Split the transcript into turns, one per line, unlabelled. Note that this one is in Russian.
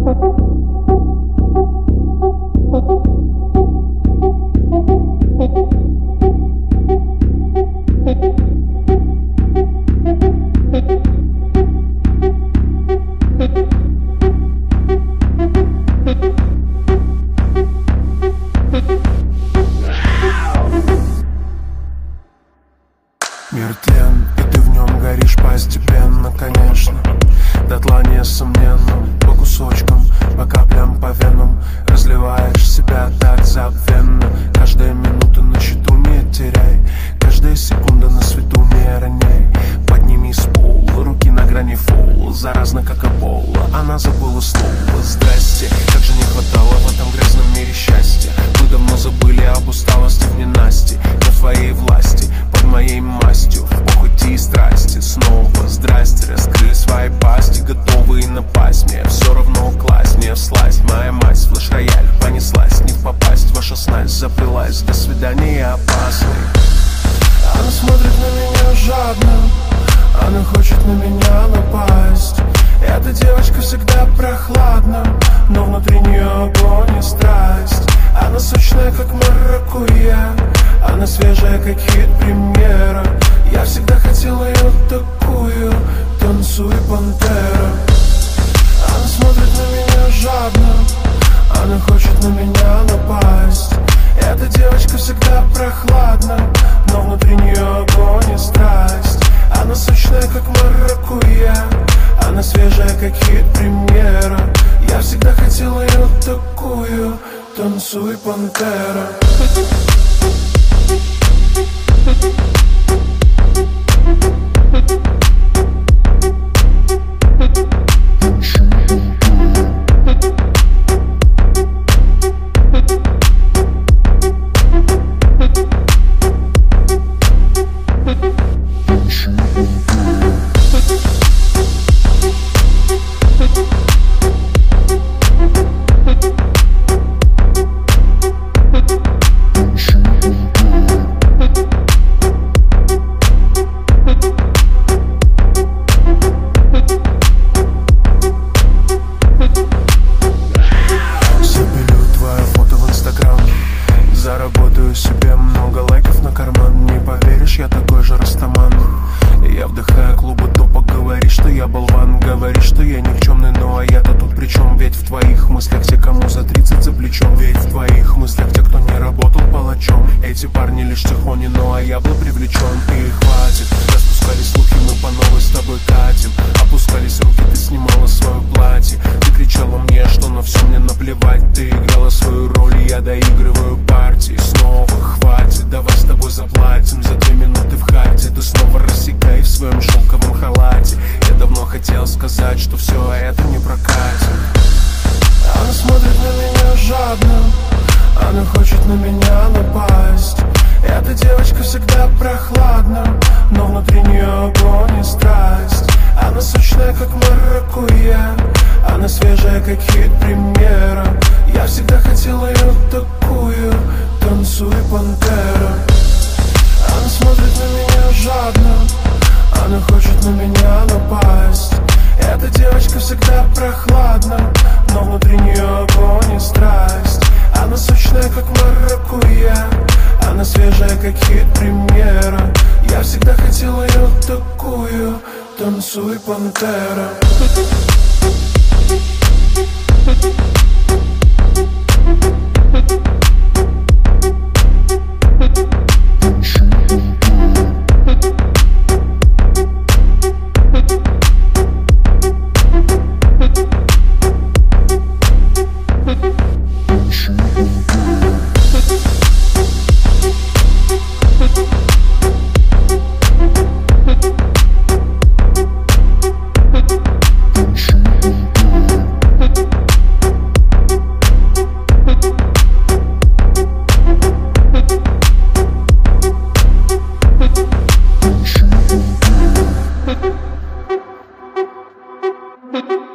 Мир тлен, и ты в нем горишь постепенно, конечно. Дотла несомненно, по кусочкам, по каплям, по венам. Разливаешь себя так забвенно. Каждая минута на счету не теряй, каждая секунда на свету не роняй. Подними с пола, руки на грани фола, заразно как эбола. Она забыла слово «здрасте». Как же не хватало в этом грязном мире счастья. Мы давно забыли об усталости в ненасти. На твоей власти, под моей мастью, в похоти и страсти. Снова здрасте, раскрыли свои пасти, готовые напасть. Мне все равно класть, не всласть. Моя мать, флеш-рояль, понеслась, не в попасть. Ваша снасть заплелась, до свидания опасный. Она смотрит на меня жадно, она хочет на меня напасть. Эта девочка всегда прохладна, но внутри нее огонь и страсть. Она сочная, как маракуйя, она свежая, как хит премьера. Я всегда хотел ее такую, танцуй, пантера. Она смотрит на меня жадно, она хочет на меня напасть. Эта девочка всегда прохладна, но внутри нее огонь и страсть. Она сочная, как маракуйя, она свежая, как хит премьера. Я всегда хотел ее такую, танцуй, пантера. Заработаю себе много лайков на карман. Не поверишь, я такой же растаман. Я вдыхаю клубы топа. Говоришь, что я болван, говоришь, что я никчемный. Ну а я-то тут при чем? Ведь в твоих мыслях те, кому за 30 за плечом. Ведь в твоих мыслях те, кто не работал палачом. Эти парни лишь тихони, ну а я был привлечен. И хватит, распускались слухи, мы по новой с тобой катим. Опускались руки, ты снимала свое платье. Ты кричала мне, что на все мне наплевать. Ты играла свою роль, и я доигрываю партии. Снова хватит, давай с тобой заплатим за 2 минуты в хате. Ты снова рассекай в своем шелковом халате. Я давно хотел сказать, что все это не прокатит. Она смотрит на меня жадно, она хочет на меня напасть. Эта девочка всегда прохладна, но внутри нее огонь и страсть. Она сочная, как маракуйя, она свежая, как хит премьера. Я всегда хотел ее такую, танцуй, пантера. Она смотрит на меня жадно, она хочет на меня напасть. Эта девочка всегда прохладна, но внутри нее огонь и страсть. Она сочная, как маракуйя, она свежая, как хит премьера. Я всегда хотел ее такую, танцуй, пантера.
Thank you.